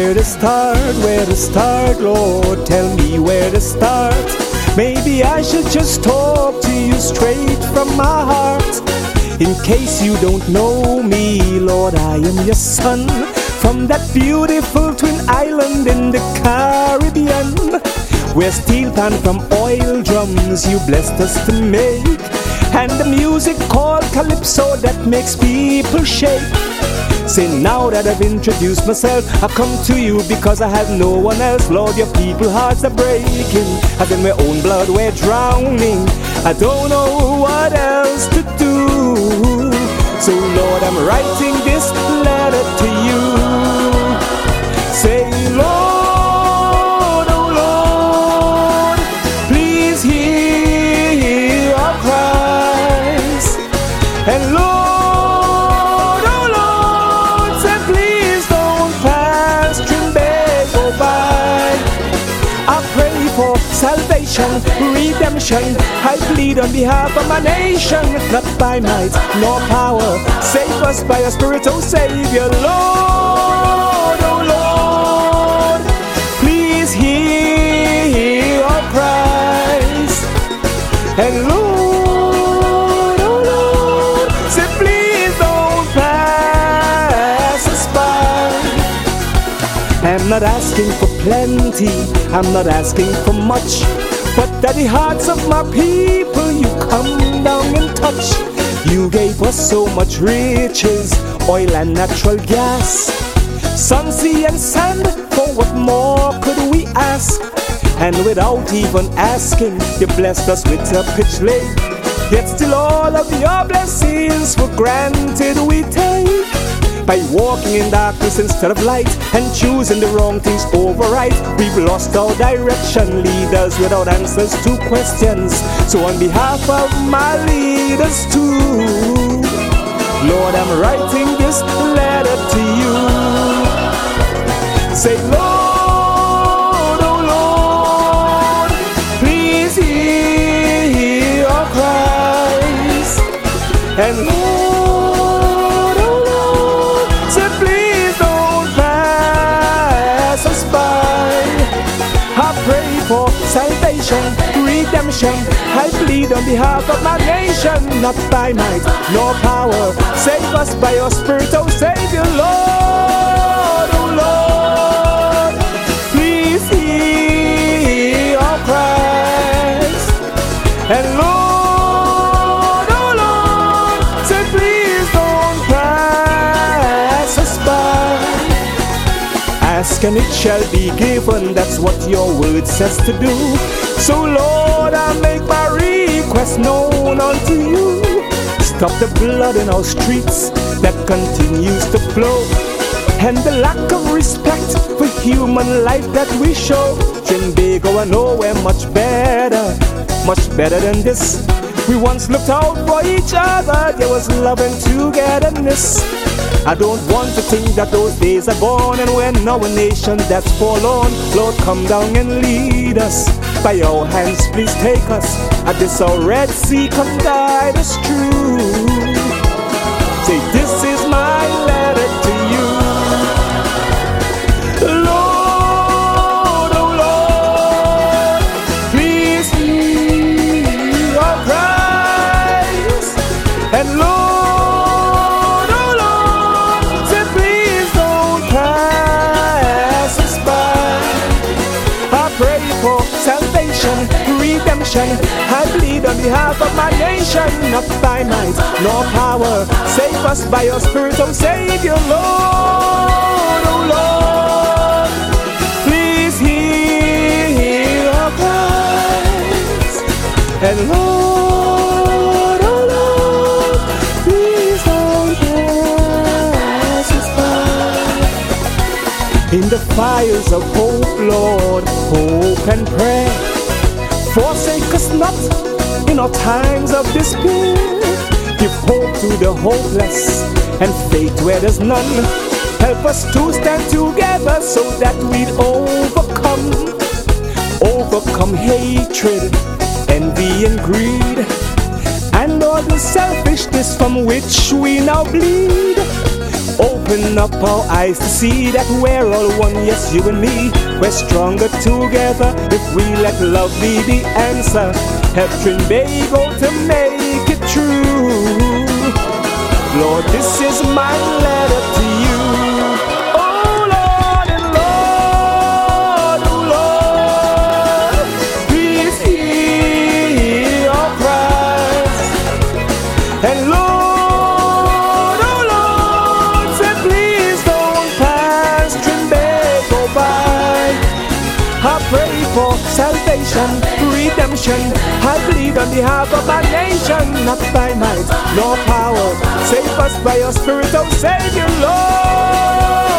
where to start, Lord, tell me where to start. Maybe I should just talk to you straight from my heart. In case you don't know me, Lord, I am your son, from that beautiful twin island in the Caribbean, where steel pan from oil drums you blessed us to make, and the music called calypso that makes people shake. Say now that I've introduced myself, I come to you because I have no one else. Lord, your people's hearts are breaking, as in my own blood we're drowning. I don't know what else to do. So Lord, I'm writing this letter to you. Say, Lord, oh Lord, please hear our cries. And Lord, salvation, redemption, I plead on behalf of my nation. Not by might, nor power, save us by your Spirit, oh Savior. Lord, oh Lord, please hear our cries. And Lord, oh Lord, say please don't pass us by. I'm not asking for plenty, I'm not asking for much, but that the hearts of my people you come down and touch. You gave us so much riches, oil and natural gas, sun, sea and sand, for what more could we ask? And without even asking, you blessed us with a pitch lake. Yet still all of your blessings for granted we take, by walking in darkness instead of light, and choosing the wrong things over right. We've lost our direction, leaders without answers to questions. So on behalf of my leaders too, Lord, I'm writing this letter to you. Say, Lord, oh Lord, please hear our cries. And Lord, for salvation, redemption, I plead on behalf of my nation. Not by might, nor power, save us by your Spirit, oh Savior. Lord, oh Lord, please hear our cries. And Lord, oh Lord, say please don't pass us by. Ask and it shall be given, that's what your word says to do. So Lord, I make my request known unto you. Stop the blood in our streets that continues to flow, and the lack of respect for human life that we show. Trinbago, I know we're much better than this. We once looked out for each other, there was love and togetherness. I don't want to think that those days are gone, and we're now a nation that's forlorn. Lord, come down and lead us. By your hands, please take us. At this our Red Sea, come guide us through. Say, this is my letter to you. Lord, oh Lord, please hear our cries. And Lord, redemption, I plead on behalf of my nation. Not by might, nor power, save us by your Spirit, oh Savior. Lord, oh Lord, please hear our cries. And Lord, oh Lord, please don't pass us by. In the fires of hope, Lord, hope and prayer, forsake us not in our times of despair. Give hope to the hopeless and faith where there's none. Help us to stand together so that we'd overcome hatred, envy and greed, and all the selfishness from which we now bleed. Open up our eyes to see that we're all one, yes, you and me. We're stronger together if we let love be the answer. Help Trinbago to make it true. Lord, this is my letter to you. Oh Lord and Lord, oh Lord, please hear our cries. And Lord, oh Lord, say please don't pass Trinbago by. I pray for salvation, redemption. I plead on behalf of our nation, not by might nor power. Save us by your Spirit, oh Savior, Lord.